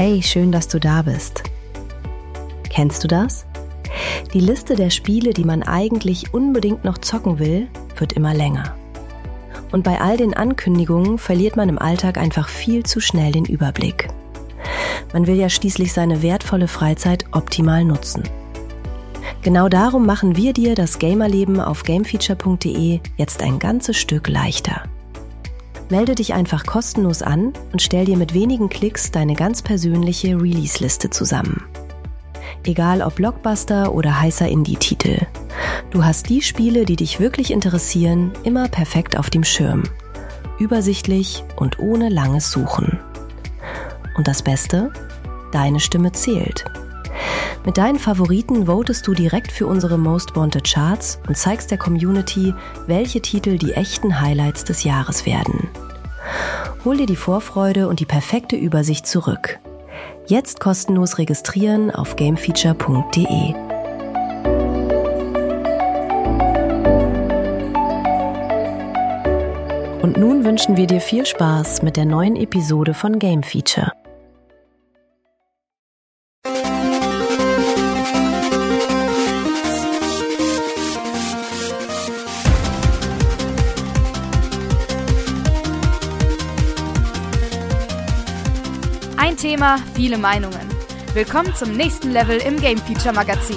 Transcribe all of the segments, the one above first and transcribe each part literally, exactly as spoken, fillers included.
Hey, schön, dass du da bist. Kennst du das? Die Liste der Spiele, die man eigentlich unbedingt noch zocken will, wird immer länger. Und bei all den Ankündigungen verliert man im Alltag einfach viel zu schnell den Überblick. Man will ja schließlich seine wertvolle Freizeit optimal nutzen. Genau darum machen wir dir das Gamerleben auf gamefeature punkt de jetzt ein ganzes Stück leichter. Melde dich einfach kostenlos an und stell dir mit wenigen Klicks deine ganz persönliche Release-Liste zusammen. Egal ob Blockbuster oder heißer Indie-Titel. Du hast die Spiele, die dich wirklich interessieren, immer perfekt auf dem Schirm. Übersichtlich und ohne langes Suchen. Und das Beste? Deine Stimme zählt. Mit deinen Favoriten votest du direkt für unsere Most Wanted Charts und zeigst der Community, welche Titel die echten Highlights des Jahres werden. Hol dir die Vorfreude und die perfekte Übersicht zurück. Jetzt kostenlos registrieren auf gamefeature punkt de. Und nun wünschen wir dir viel Spaß mit der neuen Episode von Game Feature. Ein Thema, viele Meinungen. Willkommen zum nächsten Level im Game Feature Magazin.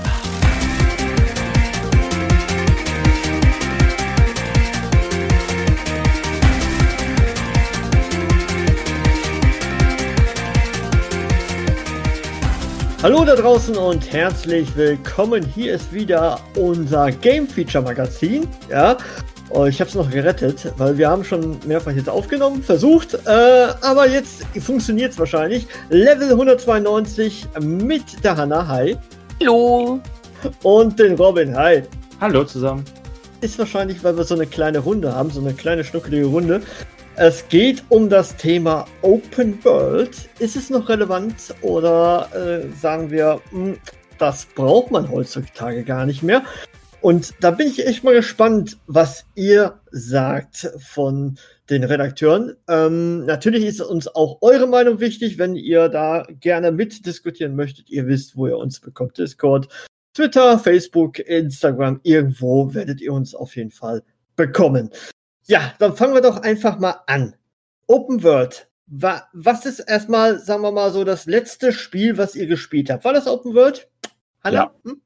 Hallo da draußen und herzlich willkommen. Hier ist wieder unser Game Feature Magazin. Ja, oh, ich habe es noch gerettet, weil wir haben schon mehrfach jetzt aufgenommen, versucht, äh, aber jetzt funktioniert es wahrscheinlich. Level hundertzweiundneunzig mit der Hanna, hi. Hallo. Und den Robin, hi. Hallo zusammen. Ist wahrscheinlich, weil wir so eine kleine Runde haben, so eine kleine schnuckelige Runde. Es geht um das Thema Open World. Ist es noch relevant oder äh, sagen wir, mh, das braucht man heutzutage gar nicht mehr? Und da bin ich echt mal gespannt, was ihr sagt von den Redakteuren. Ähm, natürlich ist uns auch eure Meinung wichtig, wenn ihr da gerne mitdiskutieren möchtet. Ihr wisst, wo ihr uns bekommt. Discord, Twitter, Facebook, Instagram. Irgendwo werdet ihr uns auf jeden Fall bekommen. Ja, dann fangen wir doch einfach mal an. Open World. Wa- was ist erstmal, sagen wir mal so, das letzte Spiel, was ihr gespielt habt? War das Open World? Hanna? Ja. Hm?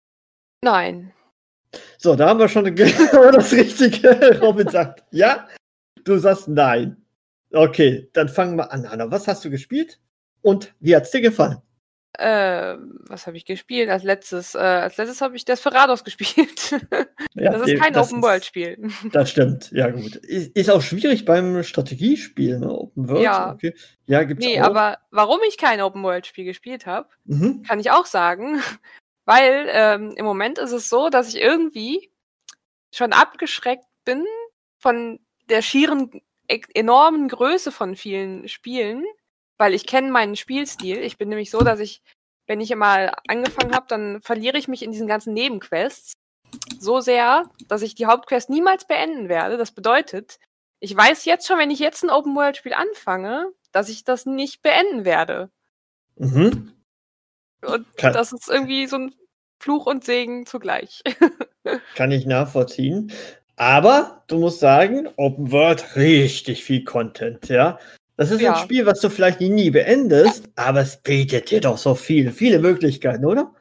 Nein. So, da haben wir schon das Richtige. Robin sagt ja, du sagst nein. Okay, dann fangen wir an, Hanna. Was hast du gespielt und wie hat's dir gefallen? Äh, was habe ich gespielt? Als letztes, äh, als letztes habe ich Desperados gespielt. Ja, das ist kein Open-World-Spiel. Das stimmt, ja gut. Ist, ist auch schwierig beim Strategiespiel, ne? Open World. Ja. Okay. Ja, gibt's Nee, auch. aber warum ich kein Open-World-Spiel gespielt habe, Mhm. kann ich auch sagen. Weil ähm, im Moment ist es so, dass ich irgendwie schon abgeschreckt bin von der schieren, e- enormen Größe von vielen Spielen, weil ich kenne meinen Spielstil. Ich bin nämlich so, dass ich, wenn ich mal angefangen habe, dann verliere ich mich in diesen ganzen Nebenquests so sehr, dass ich die Hauptquest niemals beenden werde. Das bedeutet, ich weiß jetzt schon, wenn ich jetzt ein Open-World-Spiel anfange, dass ich das nicht beenden werde. Mhm. Und Kann- das ist irgendwie so ein Fluch und Segen zugleich. Kann ich nachvollziehen. Aber du musst sagen, Open World, richtig viel Content, ja. Das ist Ja. ein Spiel, was du vielleicht nie, nie beendest, aber es bietet dir doch so viel, viele Möglichkeiten, oder?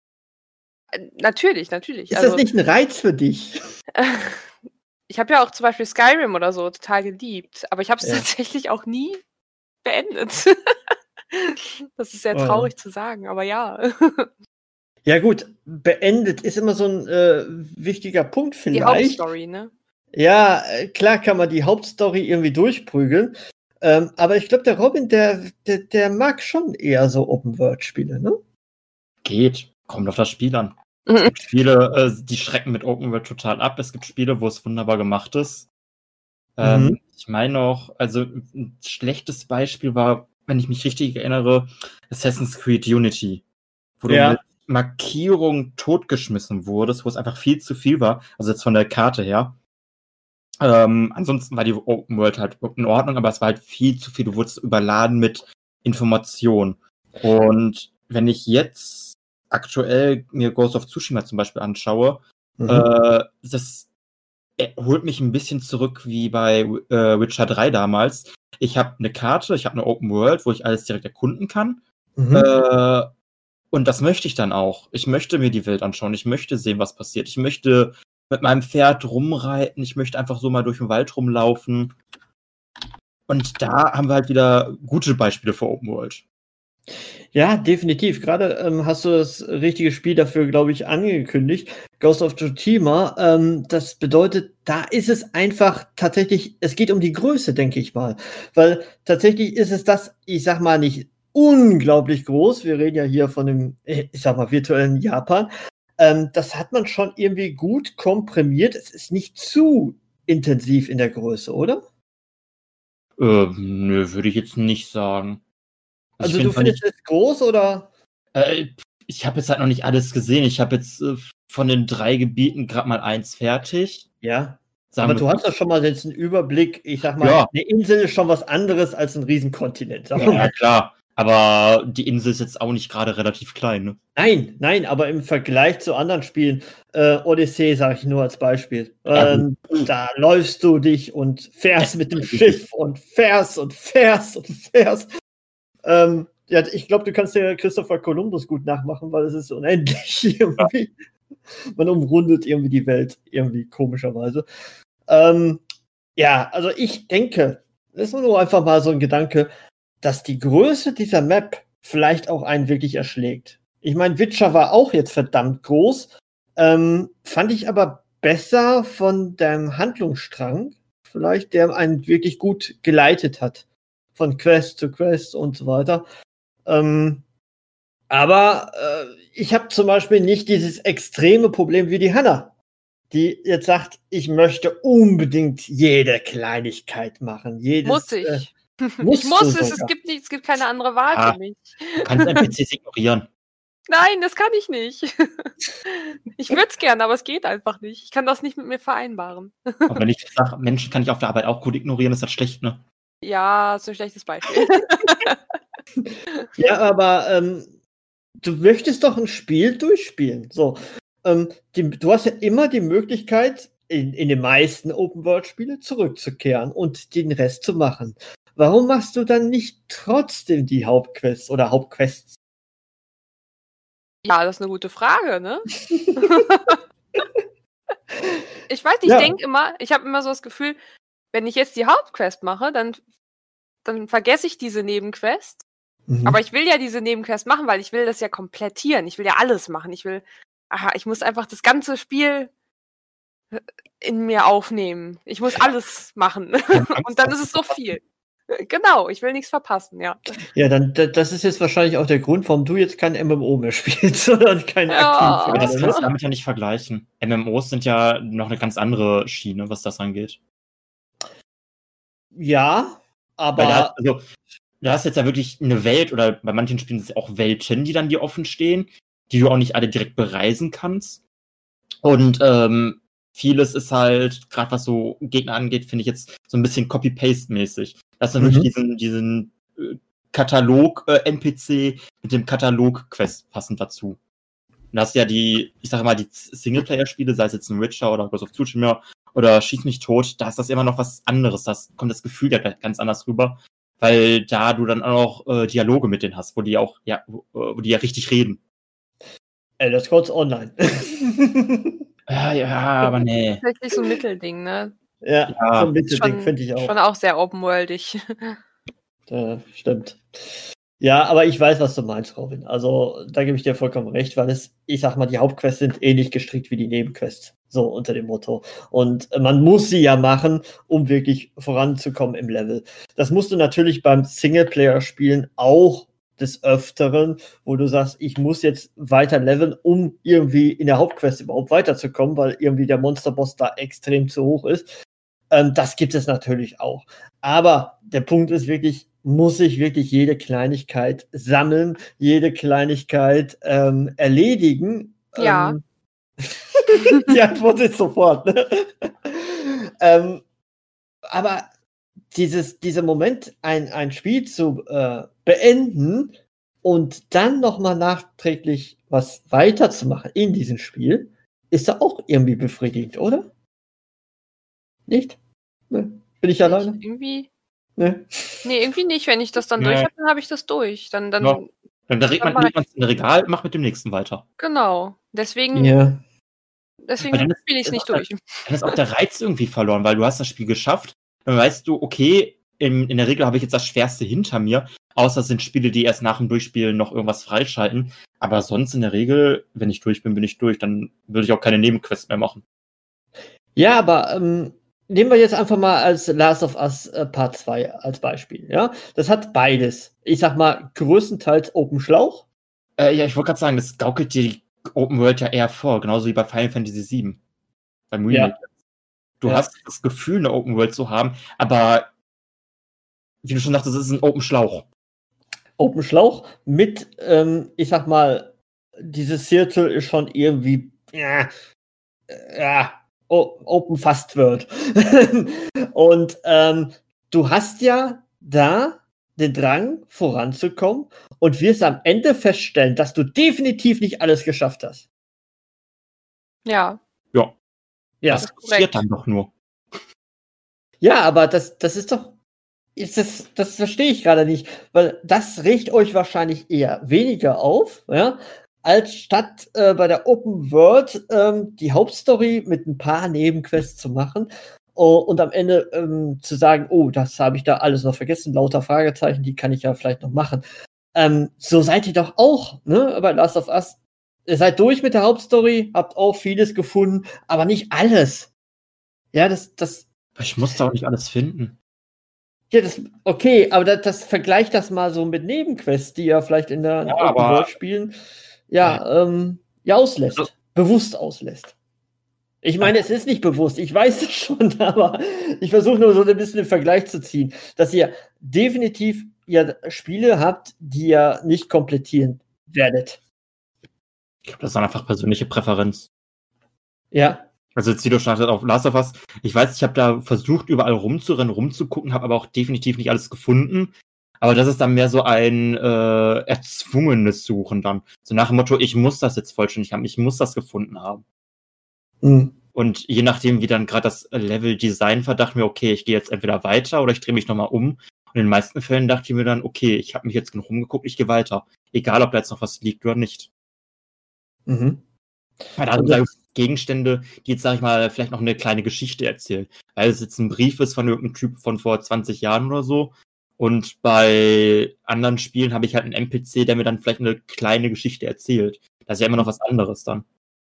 Äh, natürlich, natürlich. Ist also, das nicht ein Reiz für dich? ich habe ja auch zum Beispiel Skyrim oder so total geliebt, aber ich habe es Ja. tatsächlich auch nie beendet. Das ist sehr Oh. traurig zu sagen, aber ja. Ja gut, beendet ist immer so ein äh, wichtiger Punkt Die vielleicht. Hauptstory, ne? Ja, äh, klar kann man die Hauptstory irgendwie durchprügeln, ähm, aber ich glaube, der Robin, der, der, der mag schon eher so Open-World-Spiele, ne? Geht. Kommt auf das Spiel an. Mhm. Es gibt Spiele, äh, die schrecken mit Open World total ab. Es gibt Spiele, wo es wunderbar gemacht ist. Ähm, Mhm. Ich meine auch, also ein schlechtes Beispiel war, wenn ich mich richtig erinnere, Assassin's Creed Unity. Wo Ja. du mit Markierung totgeschmissen wurdest, wo es einfach viel zu viel war. Also jetzt von der Karte her. Ähm, ansonsten war die Open World halt in Ordnung, aber es war halt viel zu viel. Du wurdest überladen mit Information. Und wenn ich jetzt aktuell mir Ghost of Tsushima zum Beispiel anschaue, mhm. äh, das holt mich ein bisschen zurück wie bei äh, Witcher drei damals. Ich habe eine Karte, ich habe eine Open World, wo ich alles direkt erkunden kann. Mhm. Äh, und das möchte ich dann auch. Ich möchte mir die Welt anschauen. Ich möchte sehen, was passiert. Ich möchte mit meinem Pferd rumreiten. Ich möchte einfach so mal durch den Wald rumlaufen. Und da haben wir halt wieder gute Beispiele für Open World. Ja, definitiv. Gerade ähm, hast du das richtige Spiel dafür, glaube ich, angekündigt. Ghost of Tsushima. Ähm, das bedeutet, da ist es einfach tatsächlich, es geht um die Größe, denke ich mal. Weil tatsächlich ist es das, ich sag mal, nicht unglaublich groß. Wir reden ja hier von dem, ich sag mal, virtuellen Japan. Ähm, das hat man schon irgendwie gut komprimiert. Es ist nicht zu intensiv in der Größe, oder? Äh, nö, würde ich jetzt nicht sagen. Also, also du findest es groß, oder? Äh, ich habe jetzt halt noch nicht alles gesehen. Ich habe jetzt äh, von den drei Gebieten gerade mal eins fertig. Ja. Sagen aber du hast doch schon mal jetzt einen Überblick. Ich sag mal, ja. Eine Insel ist schon was anderes als ein Riesenkontinent. Ja, ja, klar. Aber die Insel ist jetzt auch nicht gerade relativ klein, ne? Nein, nein, aber im Vergleich zu anderen Spielen, äh, Odyssey sage ich nur als Beispiel, ähm, ja, da läufst du dich und fährst mit dem Schiff und fährst und fährst und fährst. Ähm, ja, ich glaube, du kannst ja Christopher Columbus gut nachmachen, weil es ist unendlich irgendwie. Ja. Man umrundet irgendwie die Welt, irgendwie komischerweise. Ähm, ja, also ich denke, das ist nur einfach mal so ein Gedanke, dass die Größe dieser Map vielleicht auch einen wirklich erschlägt. Ich meine, Witcher war auch jetzt verdammt groß, ähm, fand ich aber besser von dem Handlungsstrang, vielleicht, der einen wirklich gut geleitet hat. Von Quest zu Quest und so weiter. Ähm, aber äh, ich habe zum Beispiel nicht dieses extreme Problem wie die Hannah, die jetzt sagt, ich möchte unbedingt jede Kleinigkeit machen. Jedes, muss ich. Äh, ich muss es, es gibt, nicht, es gibt keine andere Wahl ah, für mich. Du kannst N P Cs ignorieren. Nein, das kann ich nicht. Ich würde es gerne, aber es geht einfach nicht. Ich kann das nicht mit mir vereinbaren. Aber wenn ich sage, Menschen kann ich auf der Arbeit auch gut ignorieren, ist das schlecht, ne? Ja, ist ein schlechtes Beispiel. Ja, aber ähm, du möchtest doch ein Spiel durchspielen. So, ähm, die, du hast ja immer die Möglichkeit, in, in den meisten Open-World-Spiele zurückzukehren und den Rest zu machen. Warum machst du dann nicht trotzdem die Hauptquests oder Hauptquests? Ja, das ist eine gute Frage, ne? Ich weiß nicht, Ja. ich denke immer, ich habe immer so das Gefühl, wenn ich jetzt die Hauptquest mache, dann, dann vergesse ich diese Nebenquest. Mhm. Aber ich will ja diese Nebenquest machen, weil ich will das ja komplettieren. Ich will ja alles machen. Ich will, aha, ich muss einfach das ganze Spiel in mir aufnehmen. Ich muss alles machen. Und dann ist es so viel. Genau, ich will nichts verpassen, ja. Ja, dann das ist jetzt wahrscheinlich auch der Grund, warum du jetzt kein M M O mehr spielst, sondern kein Ja. aktiv. Aber das kannst du damit ja nicht vergleichen. M M Os sind ja noch eine ganz andere Schiene, was das angeht. Ja, aber Weil da, also, du hast jetzt ja wirklich eine Welt, oder bei manchen Spielen sind es auch Welten, die dann dir offen stehen, die du auch nicht alle direkt bereisen kannst. Und ähm, vieles ist halt, gerade was so Gegner angeht, finde ich jetzt so ein bisschen Copy-Paste-mäßig. Das ist dann Mhm. wirklich diesen, diesen äh, Katalog-N P C mit dem Katalog-Quest passend dazu. Und das ist ja die, ich sage mal, die Singleplayer-Spiele, sei es jetzt ein Witcher oder Ghost of Tsushima oder Schieß mich tot, da ist das immer noch was anderes. Da kommt das Gefühl ja ganz anders rüber, weil da du dann auch äh, Dialoge mit denen hast, wo die auch, ja, wo, wo die ja richtig reden. Elder Scrolls Online. Ja, ja, aber nee. Das ist wirklich so ein Mittelding, ne? Ja, Ja. so ein Mittelding Schon, finde ich auch. schon auch sehr open-worldig. Ja, stimmt. Ja, aber ich weiß, was du meinst, Robin. Also, da gebe ich dir vollkommen recht, weil es, ich sag mal, die Hauptquests sind ähnlich gestrickt wie die Nebenquests. So unter dem Motto. Und man muss sie ja machen, um wirklich voranzukommen im Level. Das musst du natürlich beim Singleplayer-Spielen auch des Öfteren, wo du sagst, ich muss jetzt weiter leveln, um irgendwie in der Hauptquest überhaupt weiterzukommen, weil irgendwie der Monsterboss da extrem zu hoch ist. Ähm, das gibt es natürlich auch. Aber der Punkt ist wirklich, muss ich wirklich jede Kleinigkeit sammeln, jede Kleinigkeit ähm, erledigen? Ja. Ähm, die Antwort ist sofort. Ne? ähm, aber dieses, dieser Moment, ein, ein Spiel zu äh, beenden und dann nochmal nachträglich was weiterzumachen in diesem Spiel, ist da auch irgendwie befriedigend, oder? Nicht? Ne? Bin ich alleine? Irgendwie. Ne? Nee, irgendwie nicht. Wenn ich das dann Nee. durch habe, dann habe ich das durch. Dann, dann, Ja. Dann dreht Dann man mach ich- legt man's in ein Regal, macht mit dem nächsten weiter. genau. Deswegen, Ja. deswegen Weil dann ist- spiele ich es ist nicht auch durch. Dann ist auch der Reiz irgendwie verloren, weil du hast das Spiel geschafft. Dann weißt du, okay, in, in der Regel habe ich jetzt das Schwerste hinter mir. Außer es sind Spiele, die erst nach dem Durchspielen noch irgendwas freischalten. Aber sonst in der Regel, wenn ich durch bin, bin ich durch. Dann würde ich auch keine Nebenquests mehr machen. Ja, aber ähm, nehmen wir jetzt einfach mal als Last of Us äh, Part zwei als Beispiel. Ja, das hat beides. Ich sag mal, größtenteils Open Schlauch. Äh, ja, ich wollte gerade sagen, das gaukelt dir die Open World ja eher vor. Genauso wie bei Final Fantasy sieben. Beim Remake. Du Ja. hast das Gefühl, eine Open World zu haben, aber wie du schon sagtest, es ist ein Open Schlauch. Open Schlauch mit, ähm, ich sag mal, dieses Circle ist schon irgendwie, ja, ja o- Open Fast World. Und ähm, du hast ja da den Drang, voranzukommen und wirst am Ende feststellen, dass du definitiv nicht alles geschafft hast. Ja. Ja. Ja, Das ist passiert korrekt. dann doch nur. ja, aber das, das ist doch, ist das, das verstehe ich gerade nicht, weil das regt euch wahrscheinlich eher weniger auf, ja, als statt äh, bei der Open World ähm, die Hauptstory mit ein paar Nebenquests zu machen oh, und am Ende ähm, zu sagen, oh, das habe ich da alles noch vergessen, lauter Fragezeichen, die kann ich ja vielleicht noch machen. Ähm, so seid ihr doch auch, ne, bei Last of Us. Ihr seid durch mit der Hauptstory, habt auch vieles gefunden, aber nicht alles. Ja, das, das, Ich muss da auch nicht alles finden. ja, das, okay, aber das, das vergleicht das mal so mit Nebenquests, die ja vielleicht in der Ja, Open aber- World spielen, ja, ähm, ja, auslässt. Also- bewusst auslässt. Ich meine, es ist nicht bewusst, ich weiß es schon, aber ich versuche nur so ein bisschen den Vergleich zu ziehen, dass ihr definitiv ja Spiele habt, die ihr nicht komplettieren werdet. Ich glaube, das ist dann einfach persönliche Präferenz. Ja. Also jetzt wieder startet auf Last of Us. Ich weiß, ich habe da versucht, überall rumzurennen, rumzugucken, habe aber auch definitiv nicht alles gefunden. Aber das ist dann mehr so ein äh, erzwungenes Suchen dann. So nach dem Motto, ich muss das jetzt vollständig haben, ich muss das gefunden haben. Mhm. Und je nachdem, wie dann gerade das Level-Design war, dachte ich mir, okay, ich gehe jetzt entweder weiter oder ich drehe mich nochmal um. Und in den meisten Fällen dachte ich mir dann, okay, ich habe mich jetzt genug rumgeguckt, ich gehe weiter. Egal, ob da jetzt noch was liegt oder nicht. Mhm. Weil da sind da Gegenstände, die jetzt, sag ich mal, vielleicht noch eine kleine Geschichte erzählen. Weil es jetzt ein Brief ist von irgendeinem Typ von vor zwanzig Jahren oder so. Und bei anderen Spielen habe ich halt einen N P C, der mir dann vielleicht eine kleine Geschichte erzählt. Das ist ja immer noch was anderes dann.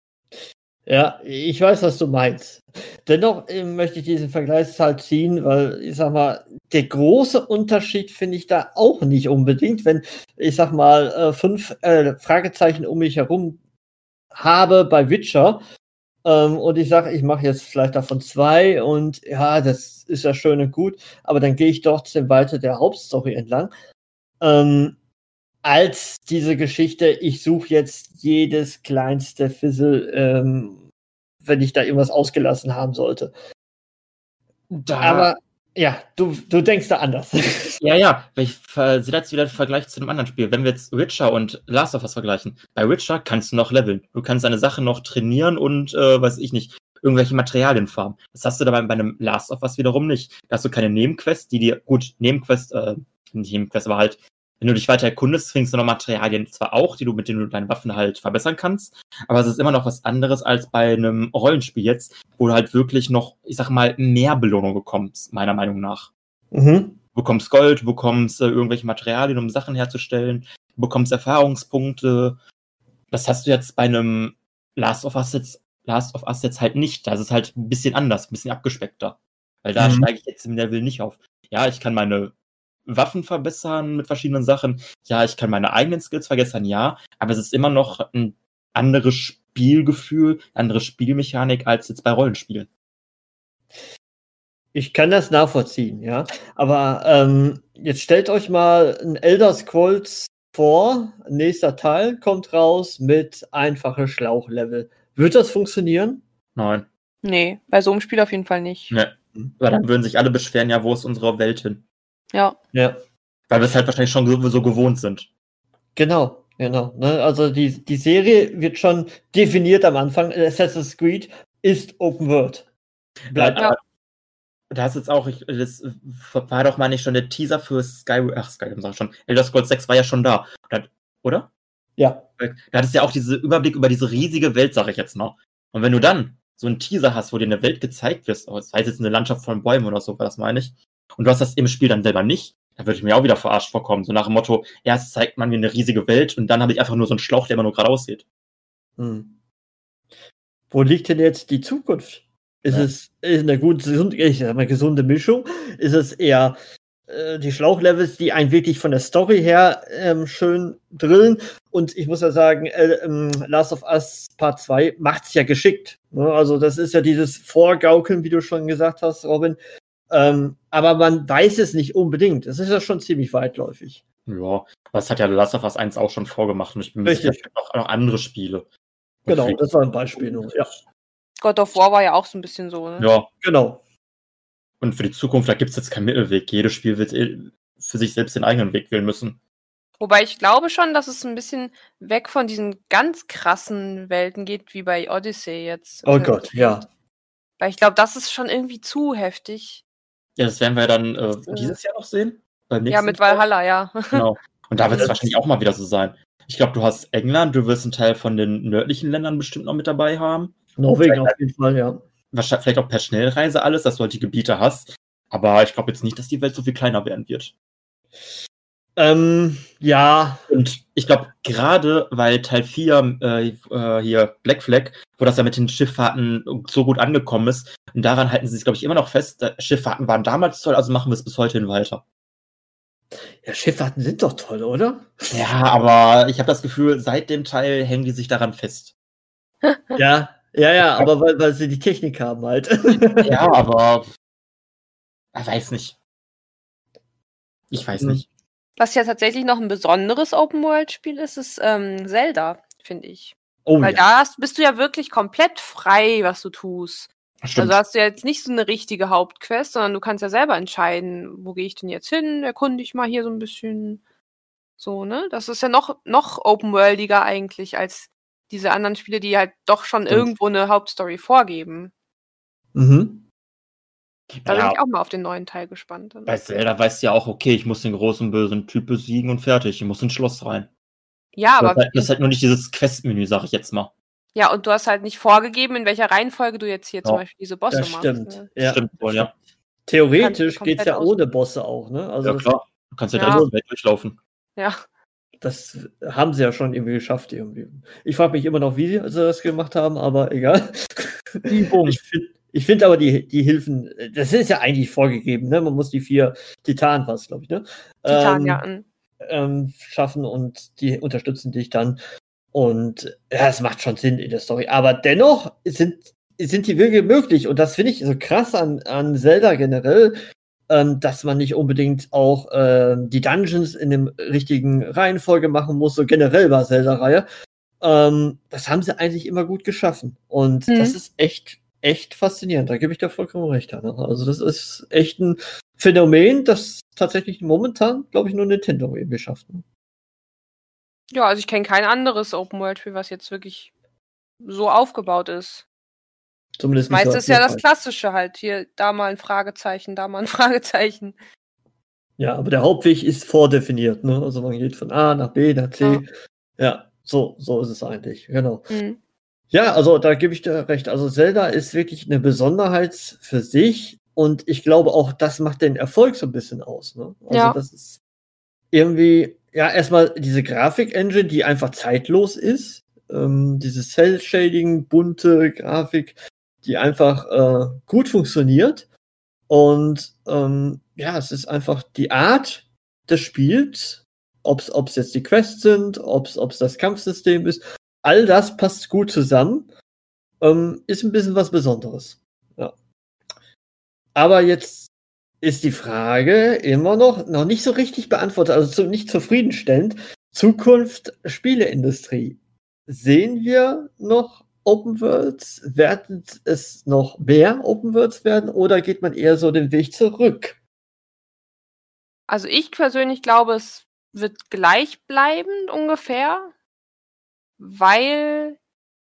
Ja, ich weiß, was du meinst. Dennoch äh, möchte ich diesen Vergleichszahl ziehen, weil ich sag mal, der große Unterschied finde ich da auch nicht unbedingt, wenn ich sag mal äh, fünf äh, Fragezeichen um mich herum habe bei Witcher ähm, und ich sage, ich mache jetzt vielleicht davon zwei und ja, das ist ja schön und gut, aber dann gehe ich trotzdem weiter der Hauptstory entlang. Ähm, als diese Geschichte, ich suche jetzt jedes kleinste Fizzle, ähm, wenn ich da irgendwas ausgelassen haben sollte. Da, Aber ja, du, du denkst da anders. ja, ja, ich sehe jetzt wieder den Vergleich zu einem anderen Spiel. Wenn wir jetzt Witcher und Last of Us vergleichen, bei Witcher kannst du noch leveln. Du kannst deine Sache noch trainieren und, äh, weiß ich nicht, irgendwelche Materialien farmen. Das hast du dabei bei einem Last of Us wiederum nicht. Da hast du keine Nebenquests, die dir, gut, Nebenquest, äh, nicht Nebenquest, aber halt, wenn du dich weiter erkundest, findest du noch Materialien zwar auch, die du, mit denen du deine Waffen halt verbessern kannst, aber es ist immer noch was anderes als bei einem Rollenspiel jetzt, wo du halt wirklich noch, ich sag mal, mehr Belohnung bekommst, meiner Meinung nach. Mhm. Du bekommst Gold, du bekommst äh, irgendwelche Materialien, um Sachen herzustellen, du bekommst Erfahrungspunkte. Das hast du jetzt bei einem Last of Us jetzt, Last of Us jetzt halt nicht. Das ist halt ein bisschen anders, ein bisschen abgespeckter. Weil da Mhm. steige ich jetzt im Level nicht auf. Ja, ich kann meine Waffen verbessern mit verschiedenen Sachen. Ja, ich kann meine eigenen Skills verbessern, ja. Aber es ist immer noch ein anderes Spielgefühl, andere Spielmechanik als jetzt bei Rollenspielen. Ich kann das nachvollziehen, ja. Aber ähm, jetzt stellt euch mal ein Elder Scrolls vor, nächster Teil kommt raus mit einfache Schlauchlevel. Wird das funktionieren? Nein. Nee, bei so einem Spiel auf jeden Fall nicht. Ne. Weil dann würden sich alle beschweren, ja, wo ist unsere Welt hin? Ja. Ja. Weil wir es halt wahrscheinlich schon so, so gewohnt sind. Genau, genau. Ne? Also die, die Serie wird schon definiert am Anfang. Assassin's Creed ist Open World. Bleibt Ja. Da ist jetzt auch, ich, das war doch mal nicht schon der Teaser für Skyrim, ach Skyrim sag ich schon, Elder Scrolls sechs war ja schon da, oder? Ja. Da hattest du ja auch diesen Überblick über diese riesige Welt, sag ich jetzt mal. Und wenn du dann so einen Teaser hast, wo dir eine Welt gezeigt wird, oh, das heißt jetzt eine Landschaft von Bäumen oder so, das meine ich, und du hast das im Spiel dann selber nicht, da würde ich mir auch wieder verarscht vorkommen. So nach dem Motto, erst zeigt man mir eine riesige Welt und dann habe ich einfach nur so einen Schlauch, der immer nur geradeaus geht. Hm. Wo liegt denn jetzt die Zukunft? Ist ja. es ist eine gute, ich sag mal, gesunde Mischung? Ist es eher äh, die Schlauchlevels, die einen wirklich von der Story her ähm, schön drillen? Und ich muss ja sagen, äh, ähm, Last of Us Part zwei macht's ja geschickt. Ne? Also das ist ja dieses Vorgaukeln, wie du schon gesagt hast, Robin. Ähm, aber man weiß es nicht unbedingt. Es ist ja schon ziemlich weitläufig. Ja, das hat ja Last of Us eins auch schon vorgemacht. Und ich bin mir sicher, es gibt noch, noch andere Spiele. Genau, das war ein Beispiel nur, ja. God of War war ja auch so ein bisschen so, ne? Ja. Genau. Und für die Zukunft, da gibt es jetzt keinen Mittelweg. Jedes Spiel wird für sich selbst den eigenen Weg wählen müssen. Wobei ich glaube schon, dass es ein bisschen weg von diesen ganz krassen Welten geht, wie bei Odyssey jetzt. Oh Gott, ja. Weil ich glaube, das ist schon irgendwie zu heftig. Ja, das werden wir dann äh, dieses Jahr noch sehen. Beim ja, mit Valhalla, ja. Genau. Und da wird es wahrscheinlich auch mal wieder so sein. Ich glaube, du hast England, du wirst einen Teil von den nördlichen Ländern bestimmt noch mit dabei haben. Norwegen auf jeden Fall, ja. Wahrscheinlich vielleicht auch per Schnellreise alles, dass du halt die Gebiete hast. Aber ich glaube jetzt nicht, dass die Welt so viel kleiner werden wird. Ähm, ja. Und ich glaube, gerade weil Teil vier äh, äh, hier Black Flag, wo das ja mit den Schifffahrten so gut angekommen ist, und daran halten sie sich, glaube ich, immer noch fest, Schifffahrten waren damals toll, also machen wir es bis heute hin weiter. Ja, Schifffahrten sind doch toll, oder? Ja, aber ich habe das Gefühl, seit dem Teil hängen die sich daran fest. Ja, ja, ja, aber weil, weil sie die Technik haben halt. Ja, aber ich weiß nicht. Ich weiß Mhm. nicht. Was ja tatsächlich noch ein besonderes Open-World-Spiel ist, ist ähm, Zelda, finde ich. Oh, Weil ja. da hast, bist du ja wirklich komplett frei, was du tust. Stimmt. Also hast du ja jetzt nicht so eine richtige Hauptquest, sondern du kannst ja selber entscheiden, wo gehe ich denn jetzt hin, erkunde ich mal hier so ein bisschen. So, ne? Das ist ja noch, noch open-worldiger eigentlich als diese anderen Spiele, die halt doch schon Stimmt. irgendwo eine Hauptstory vorgeben. Mhm. Da Ja. bin ich auch mal auf den neuen Teil gespannt. Bei Zelda weißt du ja auch, okay, ich muss den großen bösen Typ besiegen und fertig. Ich muss ins Schloss rein. Ja, Das aber ist halt, das ist halt nur nicht dieses Quest-Menü, sag ich jetzt mal. ja, und du hast halt nicht vorgegeben, in welcher Reihenfolge du jetzt hier zum Ja. Beispiel diese Bosse Das machst. stimmt. Ne? Ja. Stimmt wohl, ja. Theoretisch Kannst du geht's komplett ja aus- ohne Bosse auch, ne? Also Ja, das, klar. Du kannst ja, Ja. da die Welt durchlaufen. Ja. das haben sie ja schon irgendwie geschafft irgendwie. Ich frage mich immer noch, wie sie das gemacht haben, aber egal. Übung. Ich finde ich find aber die, die Hilfen, das ist ja eigentlich vorgegeben, ne? Man muss die vier Titanen, was glaube ich, ne? Titan, Ähm, ja. mm. ähm, schaffen und die unterstützen dich dann. Und ja, es macht schon Sinn in der Story. Aber dennoch sind, sind die Wege möglich. Und das finde ich so krass an, an Zelda generell, ähm, dass man nicht unbedingt auch ähm, die Dungeons in dem richtigen Reihenfolge machen muss, so generell bei Zelda-Reihe. Ähm, das haben sie eigentlich immer gut geschaffen. Und Mhm. das ist echt, echt faszinierend. Da gebe ich dir vollkommen recht, Anna. Also das ist echt ein Phänomen, das tatsächlich momentan, glaube ich, nur Nintendo irgendwie schafft. Ne? Ja, also ich kenne kein anderes Open-World-Spiel, was jetzt wirklich so aufgebaut ist. Zumindest Meist so ist ja das erfolgreich. Klassische halt. Hier, da mal ein Fragezeichen, da mal ein Fragezeichen. Ja, aber der Hauptweg ist vordefiniert, ne? Also man geht von A nach B nach C. Ja. Ja, so, so ist es eigentlich, genau. Mhm. Ja, also da gebe ich dir recht. Also Zelda ist wirklich eine Besonderheit für sich und ich glaube auch, das macht den Erfolg so ein bisschen aus, ne? Also Ja. das ist irgendwie, ja, erstmal diese Grafik-Engine, die einfach zeitlos ist. Ähm, diese Cell-Shading, bunte Grafik, die einfach äh, gut funktioniert. Und ähm, ja, es ist einfach die Art des Spiels, ob es jetzt die Quests sind, ob es das Kampfsystem ist, all das passt gut zusammen. Ähm, ist ein bisschen was Besonderes. Ja. Aber jetzt ist die Frage immer noch, noch nicht so richtig beantwortet, also zu, nicht zufriedenstellend. Zukunft Spieleindustrie. Sehen wir noch Open Worlds? Werden es noch mehr Open Worlds werden oder geht man eher so den Weg zurück? Also ich persönlich glaube, es wird gleichbleibend ungefähr, weil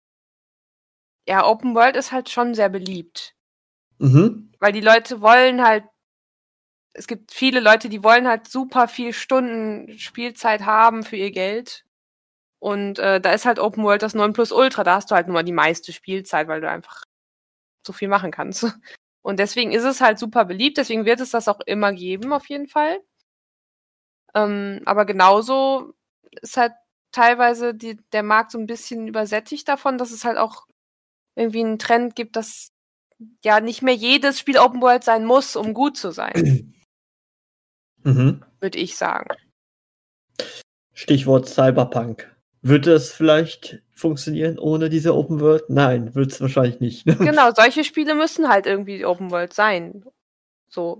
ja, Open World ist halt schon sehr beliebt. Mhm. Weil die Leute wollen halt, es gibt viele Leute, die wollen halt super viel Stunden Spielzeit haben für ihr Geld. Und äh, da ist halt Open World das Nonplusultra. Da hast du halt nur mal die meiste Spielzeit, weil du einfach so viel machen kannst. Und deswegen ist es halt super beliebt. Deswegen wird es das auch immer geben, auf jeden Fall. Ähm, aber genauso ist halt teilweise die, der Markt so ein bisschen übersättigt davon, dass es halt auch irgendwie einen Trend gibt, dass ja nicht mehr jedes Spiel Open World sein muss, um gut zu sein. Mhm. Würde ich sagen. Stichwort Cyberpunk. Wird es vielleicht funktionieren ohne diese Open World? Nein, wird es wahrscheinlich nicht. Genau, solche Spiele müssen halt irgendwie Open World sein. So.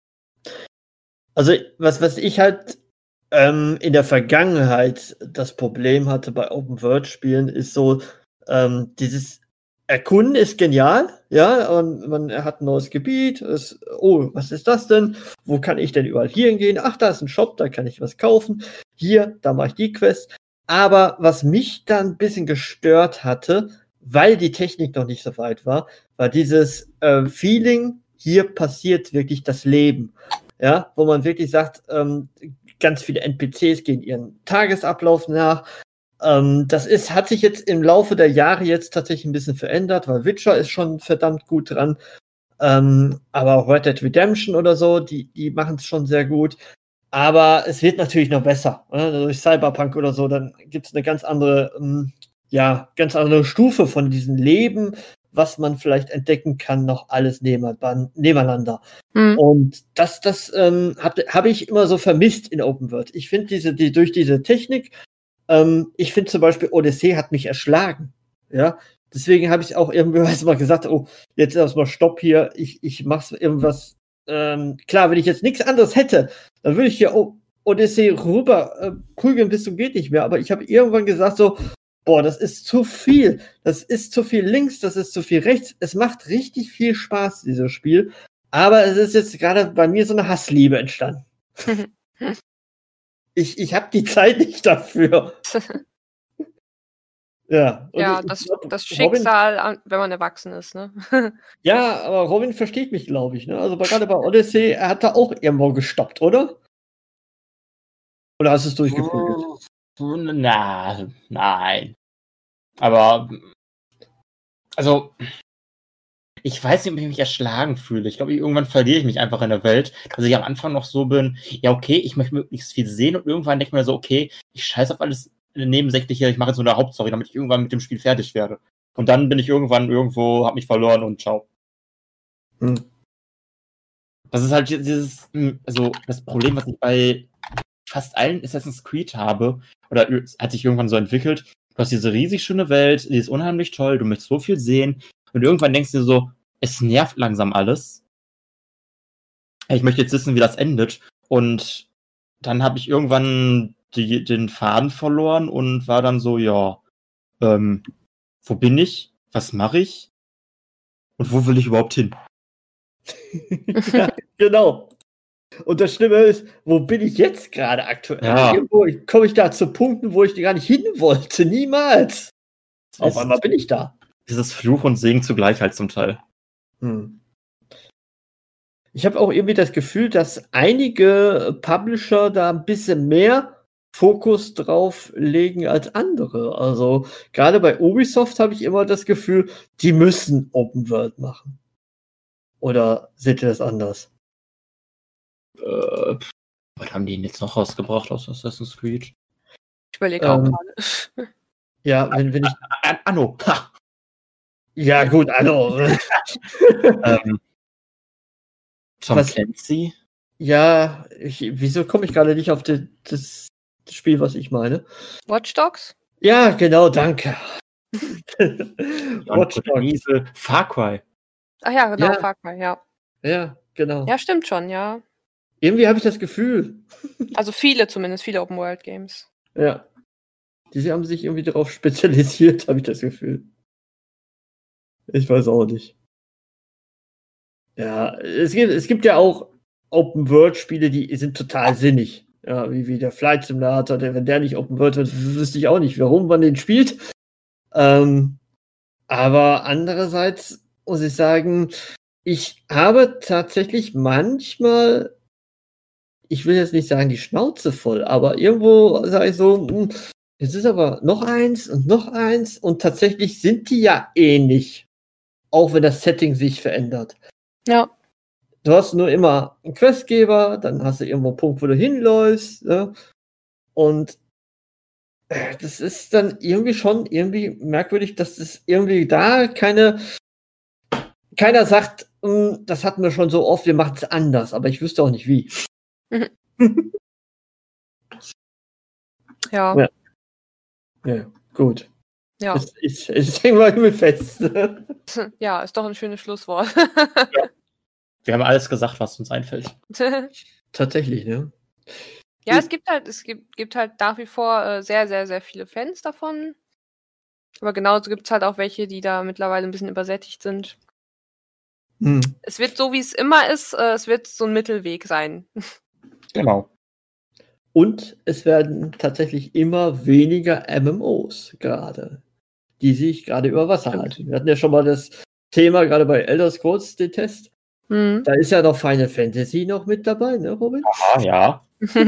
Also, was, was ich halt ähm, in der Vergangenheit das Problem hatte bei Open World Spielen, ist so, ähm, dieses Erkunden ist genial, ja, und man hat ein neues Gebiet, ist, oh, was ist das denn? Wo kann ich denn überall hier hingehen? Ach, da ist ein Shop, da kann ich was kaufen. Hier, da mache ich die Quest. Aber was mich dann ein bisschen gestört hatte, weil die Technik noch nicht so weit war, war dieses äh, Feeling, hier passiert wirklich das Leben. Ja, wo man wirklich sagt, ähm, ganz viele N P Cs gehen ihren Tagesablauf nach. Ähm, das ist, hat sich jetzt im Laufe der Jahre jetzt tatsächlich ein bisschen verändert, weil Witcher ist schon verdammt gut dran. Ähm, aber auch Red Dead Redemption oder so, die, die machen es schon sehr gut. Aber es wird natürlich noch besser. Ne? Durch Cyberpunk oder so, dann gibt es eine ganz andere, ähm, ja, ganz andere Stufe von diesem Leben, was man vielleicht entdecken kann, noch alles nebeneinander. Mhm. Und das, das ähm, habe hab ich immer so vermisst in Open World. Ich finde diese, die, durch diese Technik, ähm, ich finde zum Beispiel Odyssey hat mich erschlagen. Ja, deswegen habe ich auch irgendwann mal gesagt, oh, jetzt erstmal Stopp hier, ich, ich mache irgendwas. Ähm, klar, wenn ich jetzt nichts anderes hätte, dann würde ich hier oh, Odyssey rüber äh, prügeln bis zum geht nicht mehr. Aber ich habe irgendwann gesagt so, boah, das ist zu viel. Das ist zu viel links, das ist zu viel rechts. Es macht richtig viel Spaß, dieses Spiel. Aber es ist jetzt gerade bei mir so eine Hassliebe entstanden. ich ich habe die Zeit nicht dafür. Ja, und ja ich, das, ich glaub, das Schicksal, Robin, wenn man erwachsen ist, ne? Ja, aber Robin versteht mich, glaube ich. Ne? Also gerade bei Odyssey, er hat da auch irgendwo gestoppt, oder? Oder hast du es durchgeprügelt? Na, nein. Aber, also, ich weiß nicht, ob ich mich erschlagen fühle. Ich glaube, irgendwann verliere ich mich einfach in der Welt, dass ich am Anfang noch so bin, ja, okay, ich möchte möglichst viel sehen und irgendwann denke ich mir so, okay, ich scheiße auf alles Nebensächliche, ich mache jetzt so eine Hauptstory, damit ich irgendwann mit dem Spiel fertig werde. Und dann bin ich irgendwann irgendwo, hab mich verloren und ciao. Hm. Das ist halt dieses, also das Problem, was ich bei fast allen Assassin's Creed habe, oder hat sich irgendwann so entwickelt, du hast diese riesig schöne Welt, die ist unheimlich toll, du möchtest so viel sehen und irgendwann denkst du dir so, es nervt langsam alles. Ich möchte jetzt wissen, wie das endet und dann habe ich irgendwann die, den Faden verloren und war dann so, ja, ähm, wo bin ich? Was mache ich? Und wo will ich überhaupt hin? Ja, genau. Und das Schlimme ist, wo bin ich jetzt gerade aktuell? Ja. Irgendwo komme ich da zu Punkten, wo ich gar nicht hin wollte. Niemals. Auf einmal bin ich da. Dieses Fluch und Segen zugleich halt zum Teil. Hm. Ich habe auch irgendwie das Gefühl, dass einige Publisher da ein bisschen mehr Fokus drauf legen als andere. Also gerade bei Ubisoft habe ich immer das Gefühl, die müssen Open World machen. Oder seht ihr das anders? Äh, was haben die denn jetzt noch rausgebracht aus Assassin's Creed? Ich überlege auch ähm, gerade. Ja, wenn, wenn ich... Anno. Ha. Ja, gut, Anno. ähm, Tom was, Clancy? Ja, ich, wieso komme ich gerade nicht auf die, das Spiel, was ich meine? Watch Dogs? Ja, genau, danke. Watch Dogs. Far Cry. Ach ja, genau, ja. Far Cry, ja. Ja, genau. Ja, stimmt schon, ja. Irgendwie habe ich das Gefühl. Also viele zumindest, viele Open-World-Games. Ja. Die haben sich irgendwie darauf spezialisiert, habe ich das Gefühl. Ich weiß auch nicht. Ja, es gibt, es gibt ja auch Open-World-Spiele, die sind total sinnig. Ja, wie, wie der Flight Simulator, der, wenn der nicht Open-World wird, wüsste ich auch nicht, warum man den spielt. Ähm, aber andererseits muss ich sagen, ich habe tatsächlich manchmal, ich will jetzt nicht sagen die Schnauze voll, aber irgendwo sage ich so, mh, jetzt ist aber noch eins und noch eins und tatsächlich sind die ja ähnlich, auch wenn das Setting sich verändert. Ja. Du hast nur immer einen Questgeber, dann hast du irgendwo einen Punkt, wo du hinläufst, ne? Und das ist dann irgendwie schon irgendwie merkwürdig, dass das irgendwie da keine keiner sagt, das hatten wir schon so oft, wir machen es anders, aber ich wüsste auch nicht wie. Mhm. ja. ja. Ja, gut. Ja. Ich, ich, ich denke mal mit fest. Ja, ist doch ein schönes Schlusswort. Ja. Wir haben alles gesagt, was uns einfällt. Tatsächlich, ne? Ja, es gibt halt, es gibt, gibt halt nach wie vor äh, sehr, sehr, sehr viele Fans davon. Aber genauso gibt es halt auch welche, die da mittlerweile ein bisschen übersättigt sind. Hm. Es wird so, wie es immer ist, äh, es wird so ein Mittelweg sein. Genau. Und es werden tatsächlich immer weniger M M Os gerade, die sich gerade über Wasser Stimmt. halten. Wir hatten ja schon mal das Thema, gerade bei Elder Scrolls, den Test. Mhm. Da ist ja noch Final Fantasy noch mit dabei, ne, Robin? Ah, ja.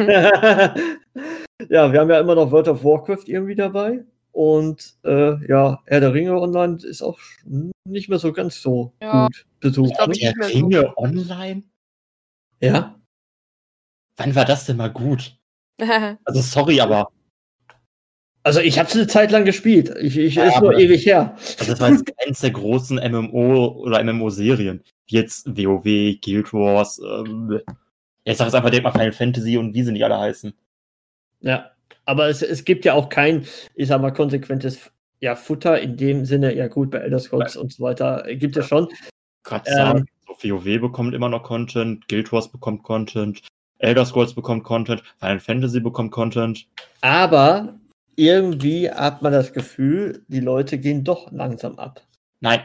Ja, wir haben ja immer noch World of Warcraft irgendwie dabei. Und äh, ja, Herr der Ringe Online ist auch nicht mehr so ganz so Ja, gut besucht. ich glaub, Ne? ich- Der nicht mehr so. Ringe online? Ja, Wann war das denn mal gut? Also sorry, aber also ich habe es eine Zeit lang gespielt. Ich, ich Ja, ist nur aber- ewig her. also das war jetzt eins der großen M M O oder M M O-Serien. Wie jetzt WoW, Guild Wars, ähm, ja, ich sag jetzt einfach direkt mal Final Fantasy und wie sie nicht alle heißen. Ja, aber es, es gibt ja auch kein, ich sag mal, konsequentes ja, Futter in dem Sinne. Ja gut, bei Elder Scrolls und so weiter äh, gibt es schon. Gerade Ähm. sagen, so WoW bekommt immer noch Content, Guild Wars bekommt Content, Elder Scrolls bekommt Content, Final Fantasy bekommt Content. Aber irgendwie hat man das Gefühl, die Leute gehen doch langsam ab. Nein,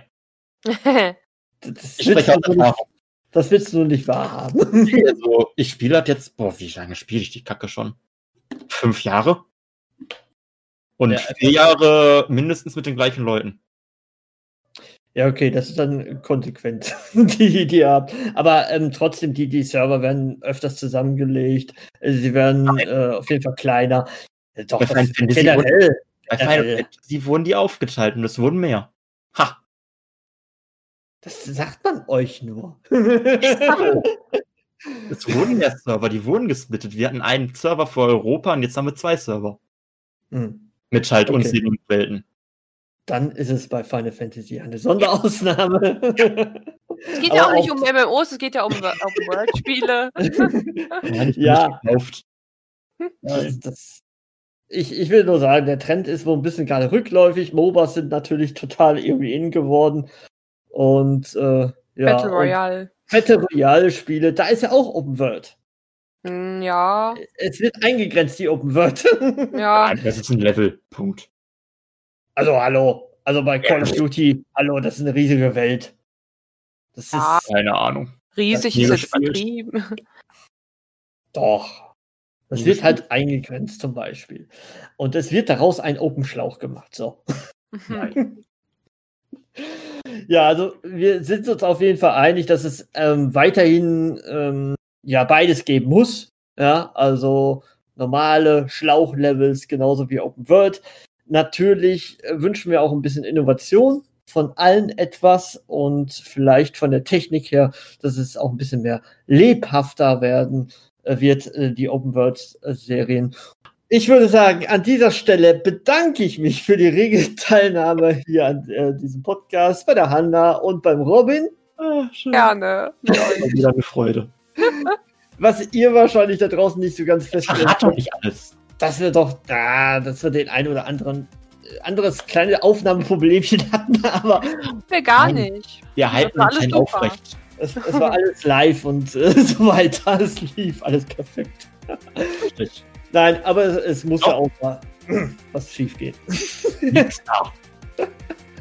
Das ich willst spreche aus du nicht, Erfahrung. das willst du nicht wahrhaben. Also, ich spiele das jetzt, boah, wie lange spiele ich die Kacke schon? Fünf Jahre? Und Ja. vier Jahre mindestens mit den gleichen Leuten. Ja, okay, das ist dann konsequent, die, die ihr habt. Aber ähm, trotzdem, die, die Server werden öfters zusammengelegt. äh, Sie werden äh, auf jeden Fall kleiner. Äh, Doch, Bei das Final ist Fantasy generell. Bei Final Äh. Fantasy wurden die aufgeteilt und es wurden mehr. Ha! Das sagt man euch nur. Es wurden mehr Server, die wurden gesplittet. Wir hatten einen Server für Europa und jetzt haben wir zwei Server. Hm. Mit halt Okay. unzähligen Welten. Dann ist es bei Final Fantasy eine Sonderausnahme. Es geht ja Aber auch nicht auch- um M M Os, es geht ja um Open-World-Spiele. Nein, ich bin Ja. nicht gekauft. Das, das, ich, ich will nur sagen, der Trend ist wohl ein bisschen gerade rückläufig. MOBAs sind natürlich total irgendwie in geworden. Und äh, ja, Battle Royale. und Battle Royale Spiele, da ist ja auch Open World. Hm, ja, Es wird eingegrenzt, die Open World. ja. Nein, das ist ein Level. Punkt. Also hallo, also bei Call of Duty, hallo, das ist eine riesige Welt. Das Ja. ist Keine Ahnung. Riesig nie ist jetzt gespielt. übertrieben. doch. Das Nie wird gespielt. halt eingegrenzt zum Beispiel. Und es wird daraus ein Open Schlauch gemacht. So. Nein. Ja, also wir sind uns auf jeden Fall einig, dass es ähm, weiterhin ähm, ja beides geben muss. Ja, also normale Schlauchlevels genauso wie Open World. Natürlich äh, wünschen wir auch ein bisschen Innovation von allen etwas und vielleicht von der Technik her, dass es auch ein bisschen mehr lebhafter werden äh, wird, äh, die Open World äh, Serien. Ich würde sagen, an dieser Stelle bedanke ich mich für die rege Teilnahme hier an äh, diesem Podcast bei der Hanna und beim Robin. Ah, schön. Gerne. War wieder eine Freude. Was ihr wahrscheinlich da draußen nicht so ganz feststellen Verrat doch könnt, nicht alles. dass wir doch, ah, dass wir den einen oder anderen äh, anderes kleine Aufnahmeproblemchen hatten, aber Wir gar Nein. nicht. Wir halten war uns alles nicht super. aufrecht. es, es war alles live und äh, so weiter. Es lief alles perfekt. Richtig. Nein, aber es, es muss ja Doch. auch mal was schief gehen. Nix da.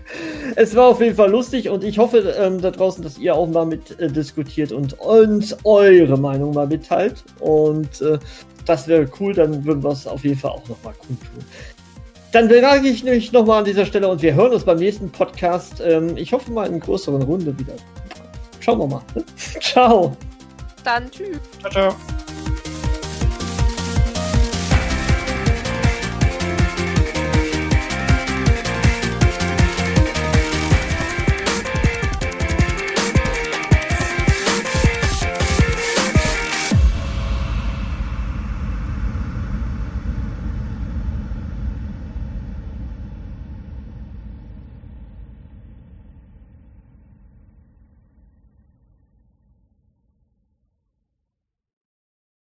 Es war auf jeden Fall lustig und ich hoffe ähm, da draußen, dass ihr auch mal mit äh, diskutiert und uns eure Meinung mal mitteilt. Und äh, das wäre cool, dann würden wir es auf jeden Fall auch nochmal kundtun. Dann bedanke ich mich nochmal an dieser Stelle und wir hören uns beim nächsten Podcast. Ähm, ich hoffe mal in einer größeren Runde wieder. Schauen wir mal. Ciao. Dann tschüss. Ciao, ciao.